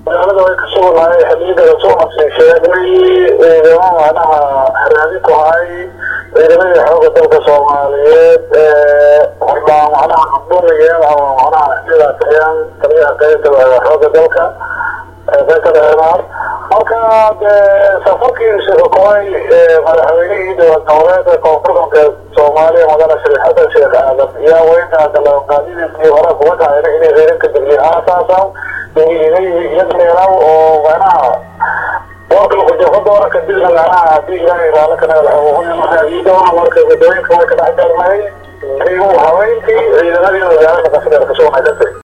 magaalada way ka sugnahay xilliga la soo sheegnay manaha raadi ku hay ciidamada xoogga dalka Soomaaliyeed waxaa manaha qabdooyeen oo manaha sidaan taliyaha qaybta xoogga dalka marka safarkii shaqooy madaxweynihii dowladda koonfurta Soomaaliya madana shirkadda Sheekh Aadan yaa weynta kala qaadinayay hore kuwa taayay inay reerin ka dagli aasaasan inay yadleeyaw oo manaha وكل خطوة دورة كبيرة لنا في جانب على كنا الحقوقية محلية ومركز الدولة كما كنا عندنا هي هوايتي إذا نبي نرجع لك تفضل كشوف